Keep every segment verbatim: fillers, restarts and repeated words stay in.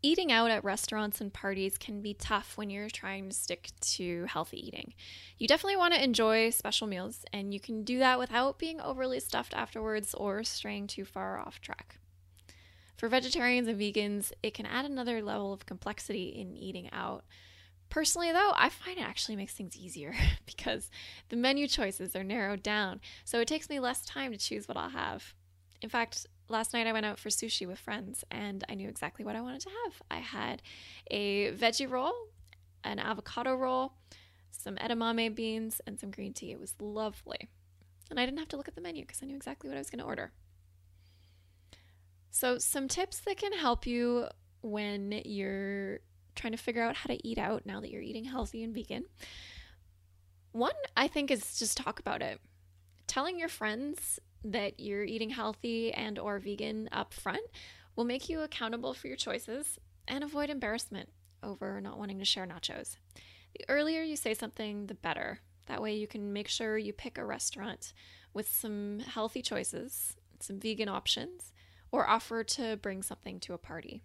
Eating out at restaurants and parties can be tough when you're trying to stick to healthy eating. You definitely want to enjoy special meals, and you can do that without being overly stuffed afterwards or straying too far off track. For vegetarians and vegans, it can add another level of complexity in eating out. Personally, though, I find it actually makes things easier because the menu choices are narrowed down, so it takes me less time to choose what I'll have. In fact, last night I went out for sushi with friends and I knew exactly what I wanted to have. I had a veggie roll, an avocado roll, some edamame beans, and some green tea. It was lovely. And I didn't have to look at the menu because I knew exactly what I was going to order. So some tips that can help you when you're trying to figure out how to eat out now that you're eating healthy and vegan. One, I think, is just talk about it. Telling your friends that you're eating healthy and or vegan up front will make you accountable for your choices and avoid embarrassment over not wanting to share nachos. The earlier you say something, the better. That way you can make sure you pick a restaurant with some healthy choices, some vegan options, or offer to bring something to a party.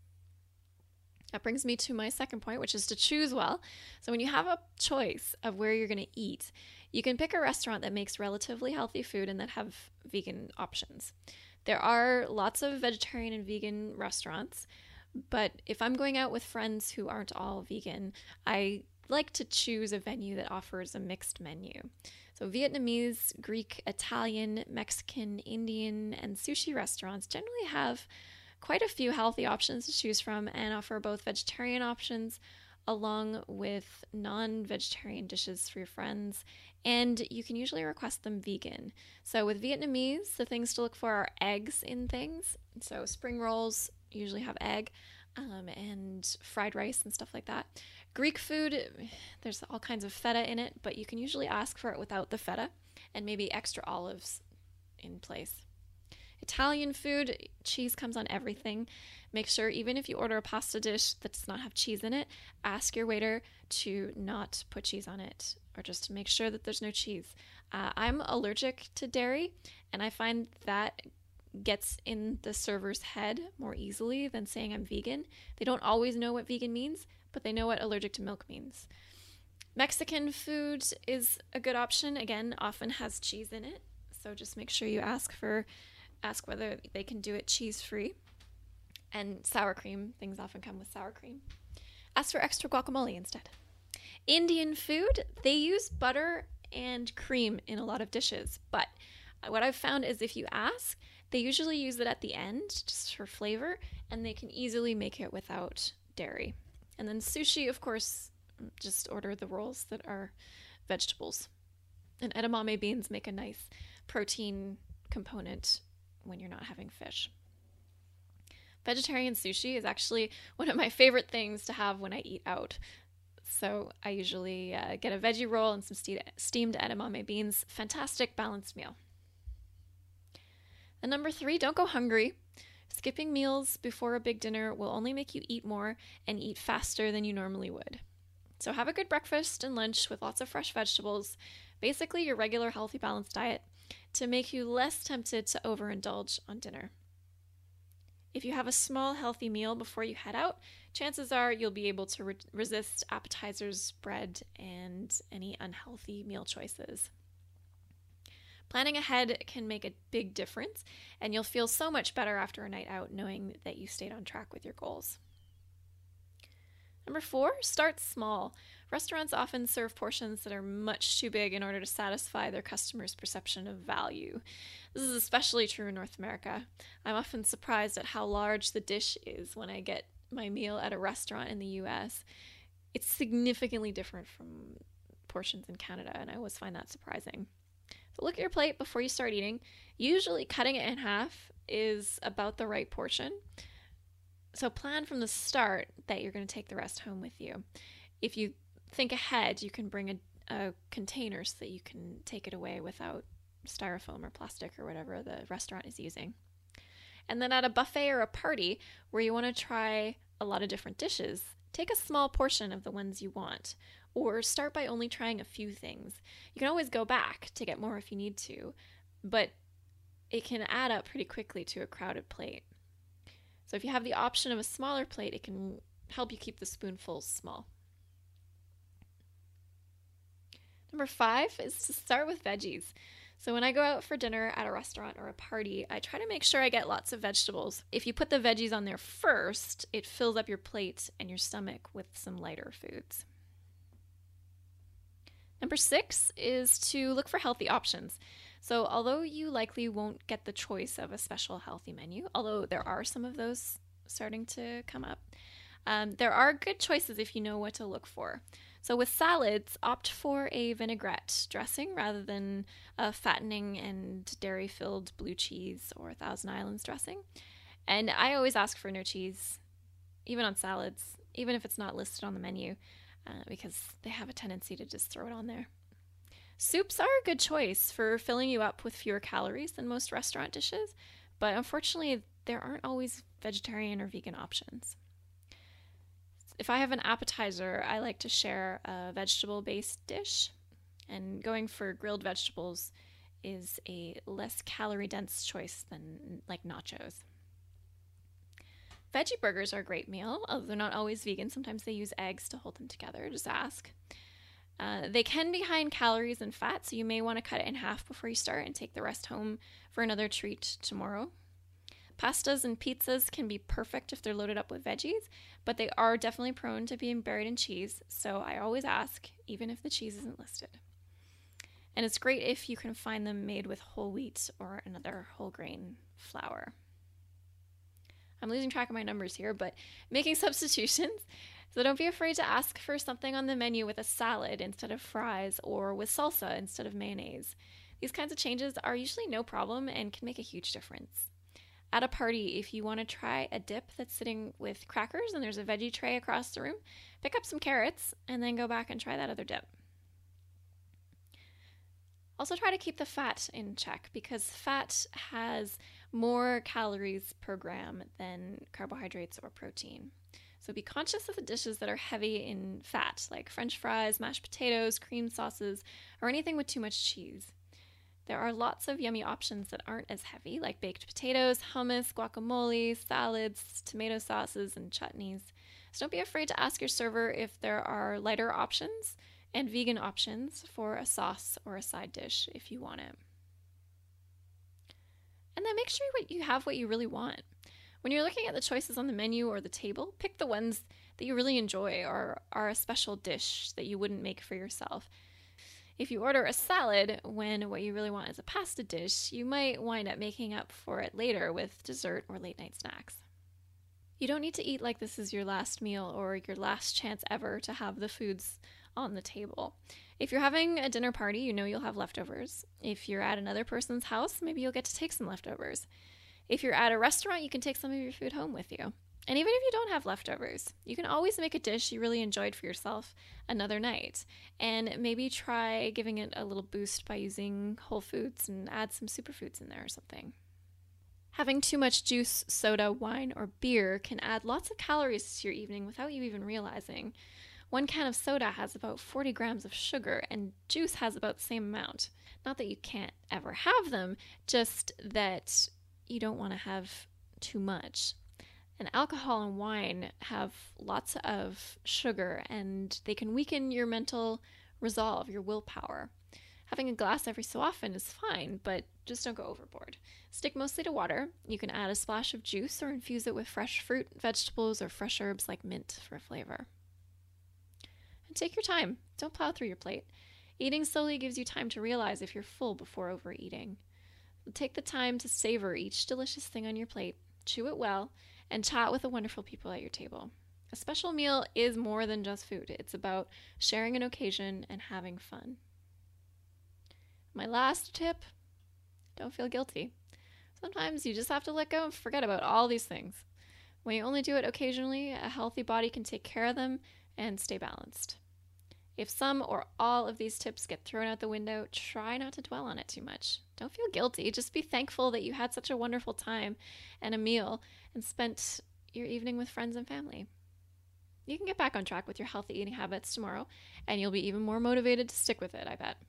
That brings me to my second point, which is to choose well. So when you have a choice of where you're going to eat, you can pick a restaurant that makes relatively healthy food and that have vegan options. There are lots of vegetarian and vegan restaurants, but if I'm going out with friends who aren't all vegan, I like to choose a venue that offers a mixed menu. So Vietnamese, Greek, Italian, Mexican, Indian, and sushi restaurants generally have quite a few healthy options to choose from and offer both vegetarian options along with non-vegetarian dishes for your friends, and you can usually request them vegan. So with Vietnamese, the things to look for are eggs in things. So spring rolls usually have egg, um, and fried rice and stuff like that. Greek food, there's all kinds of feta in it, but you can usually ask for it without the feta and maybe extra olives in place. Italian food, cheese comes on everything. Make sure, even if you order a pasta dish that does not have cheese in it, ask your waiter to not put cheese on it, or just to make sure that there's no cheese. Uh, I'm allergic to dairy, and I find that gets in the server's head more easily than saying I'm vegan. They don't always know what vegan means, but they know what allergic to milk means. Mexican food is a good option. Again, often has cheese in it, so just make sure you ask for Ask whether they can do it cheese-free. And sour cream, things often come with sour cream. Ask for extra guacamole instead. Indian food, they use butter and cream in a lot of dishes, but what I've found is if you ask, they usually use it at the end just for flavor, and they can easily make it without dairy. And then sushi, of course, just order the rolls that are vegetables. And edamame beans make a nice protein component when you're not having fish. Vegetarian sushi is actually one of my favorite things to have when I eat out. So I usually uh, get a veggie roll and some ste- steamed edamame beans. Fantastic balanced meal. And number three, don't go hungry. Skipping meals before a big dinner will only make you eat more and eat faster than you normally would. So have a good breakfast and lunch with lots of fresh vegetables, basically your regular healthy balanced diet, to make you less tempted to overindulge on dinner. If you have a small healthy meal before you head out, chances are you'll be able to re- resist appetizers, bread, and any unhealthy meal choices. Planning ahead can make a big difference, and you'll feel so much better after a night out knowing that you stayed on track with your goals. Number four, start small. Restaurants often serve portions that are much too big in order to satisfy their customers' perception of value. This is especially true in North America. I'm often surprised at how large the dish is when I get my meal at a restaurant in the U S. It's significantly different from portions in Canada, and I always find that surprising. So look at your plate before you start eating. Usually cutting it in half is about the right portion. So plan from the start that you're going to take the rest home with you. If you think ahead, you can bring a, a container so that you can take it away without styrofoam or plastic or whatever the restaurant is using. And then at a buffet or a party where you want to try a lot of different dishes, take a small portion of the ones you want, or start by only trying a few things. You can always go back to get more if you need to, but it can add up pretty quickly to a crowded plate. So if you have the option of a smaller plate, it can help you keep the spoonfuls small. Number five is to start with veggies. So when I go out for dinner at a restaurant or a party, I try to make sure I get lots of vegetables. If you put the veggies on there first, it fills up your plate and your stomach with some lighter foods. Number six is to look for healthy options. So although you likely won't get the choice of a special healthy menu, although there are some of those starting to come up, um, there are good choices if you know what to look for. So with salads, opt for a vinaigrette dressing rather than a fattening and dairy-filled blue cheese or Thousand Islands dressing. And I always ask for no cheese, even on salads, even if it's not listed on the menu, uh, because they have a tendency to just throw it on there. Soups are a good choice for filling you up with fewer calories than most restaurant dishes, but unfortunately, there aren't always vegetarian or vegan options. If I have an appetizer, I like to share a vegetable-based dish, and going for grilled vegetables is a less calorie-dense choice than like nachos. Veggie burgers are a great meal, although they're not always vegan. Sometimes they use eggs to hold them together, just ask. Uh, they can be high in calories and fat, so you may want to cut it in half before you start and take the rest home for another treat tomorrow. Pastas and pizzas can be perfect if they're loaded up with veggies, but they are definitely prone to being buried in cheese, so I always ask, even if the cheese isn't listed. And it's great if you can find them made with whole wheat or another whole grain flour. I'm losing track of my numbers here, but making substitutions. So don't be afraid to ask for something on the menu with a salad instead of fries or with salsa instead of mayonnaise. These kinds of changes are usually no problem and can make a huge difference. At a party, if you want to try a dip that's sitting with crackers and there's a veggie tray across the room, pick up some carrots and then go back and try that other dip. Also try to keep the fat in check because fat has more calories per gram than carbohydrates or protein. So be conscious of the dishes that are heavy in fat, like French fries, mashed potatoes, cream sauces, or anything with too much cheese. There are lots of yummy options that aren't as heavy, like baked potatoes, hummus, guacamole, salads, tomato sauces, and chutneys. So don't be afraid to ask your server if there are lighter options and vegan options for a sauce or a side dish if you want it. And then make sure you have what you really want. When you're looking at the choices on the menu or the table, pick the ones that you really enjoy or are a special dish that you wouldn't make for yourself. If you order a salad when what you really want is a pasta dish, you might wind up making up for it later with dessert or late night snacks. You don't need to eat like this is your last meal or your last chance ever to have the foods on the table. If you're having a dinner party, you know you'll have leftovers. If you're at another person's house, maybe you'll get to take some leftovers. If you're at a restaurant, you can take some of your food home with you. And even if you don't have leftovers, you can always make a dish you really enjoyed for yourself another night. And maybe try giving it a little boost by using whole foods and add some superfoods in there or something. Having too much juice, soda, wine, or beer can add lots of calories to your evening without you even realizing. One can of soda has about forty grams of sugar, and juice has about the same amount. Not that you can't ever have them, just that you don't want to have too much. And alcohol and wine have lots of sugar, and they can weaken your mental resolve, your willpower. Having a glass every so often is fine, but just don't go overboard. Stick mostly to water. You can add a splash of juice or infuse it with fresh fruit, vegetables, or fresh herbs like mint for flavor. And take your time. Don't plow through your plate. Eating slowly gives you time to realize if you're full before overeating. Take the time to savor each delicious thing on your plate, chew it well, and chat with the wonderful people at your table. A special meal is more than just food. It's about sharing an occasion and having fun. My last tip, don't feel guilty. Sometimes you just have to let go and forget about all these things. When you only do it occasionally, a healthy body can take care of them and stay balanced. If some or all of these tips get thrown out the window, try not to dwell on it too much. Don't feel guilty. Just be thankful that you had such a wonderful time and a meal and spent your evening with friends and family. You can get back on track with your healthy eating habits tomorrow, and you'll be even more motivated to stick with it, I bet.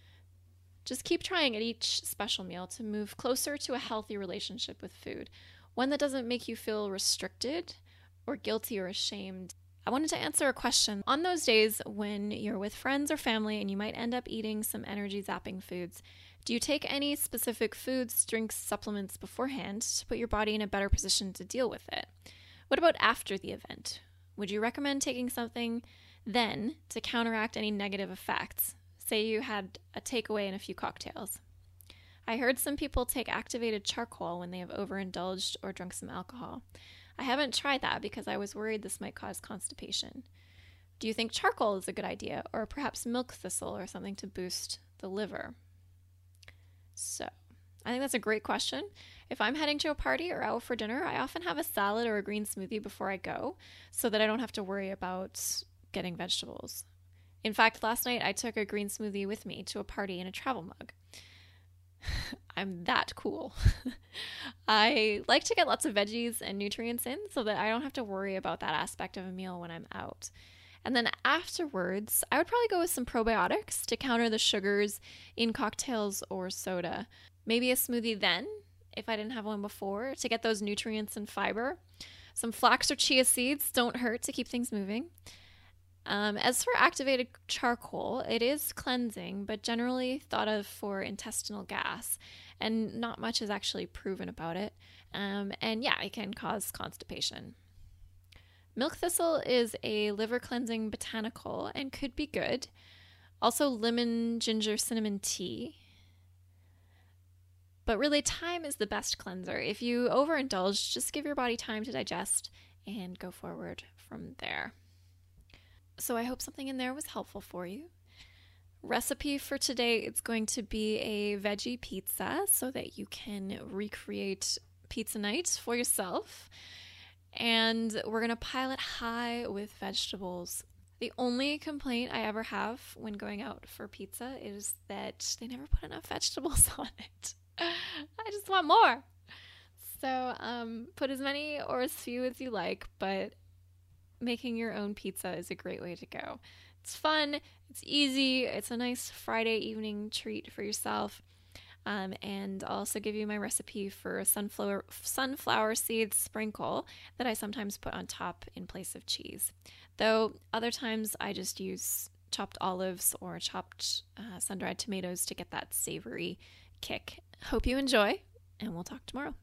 Just keep trying at each special meal to move closer to a healthy relationship with food. one that doesn't make you feel restricted or guilty or ashamed. I wanted to answer a question. On those days when you're with friends or family and you might end up eating some energy zapping foods, do you take any specific foods, drinks, supplements beforehand to put your body in a better position to deal with it? What about after the event? Would you recommend taking something then to counteract any negative effects? Say you had a takeaway and a few cocktails. I heard some people take activated charcoal when they have overindulged or drunk some alcohol. I haven't tried that because I was worried this might cause constipation. Do you think charcoal is a good idea, or perhaps milk thistle or something to boost the liver? So, I think that's a great question. If I'm heading to a party or out for dinner, I often have a salad or a green smoothie before I go so that I don't have to worry about getting vegetables. In fact, last night I took a green smoothie with me to a party in a travel mug. I'm that cool. I like to get lots of veggies and nutrients in so that I don't have to worry about that aspect of a meal when I'm out. And then afterwards, I would probably go with some probiotics to counter the sugars in cocktails or soda. Maybe a smoothie then, if I didn't have one before, to get those nutrients and fiber. Some flax or chia seeds don't hurt to keep things moving. Um, as for activated charcoal, it is cleansing, but generally thought of for intestinal gas, and not much is actually proven about it. Um, and yeah, it can cause constipation. Milk thistle is a liver cleansing botanical and could be good. Also lemon, ginger, cinnamon tea. But really, thyme is the best cleanser. If you overindulge, just give your body time to digest and go forward from there. So I hope something in there was helpful for you. Recipe for today, it's going to be a veggie pizza so that you can recreate pizza night for yourself. And we're going to pile it high with vegetables. The only complaint I ever have when going out for pizza is that they never put enough vegetables on it. I just want more. So um, put as many or as few as you like, but making your own pizza is a great way to go. It's fun, it's easy, it's a nice Friday evening treat for yourself. Um, and I'll also give you my recipe for a sunflower sunflower seed sprinkle that I sometimes put on top in place of cheese. Though other times I just use chopped olives or chopped uh, sun-dried tomatoes to get that savory kick. Hope you enjoy, and we'll talk tomorrow.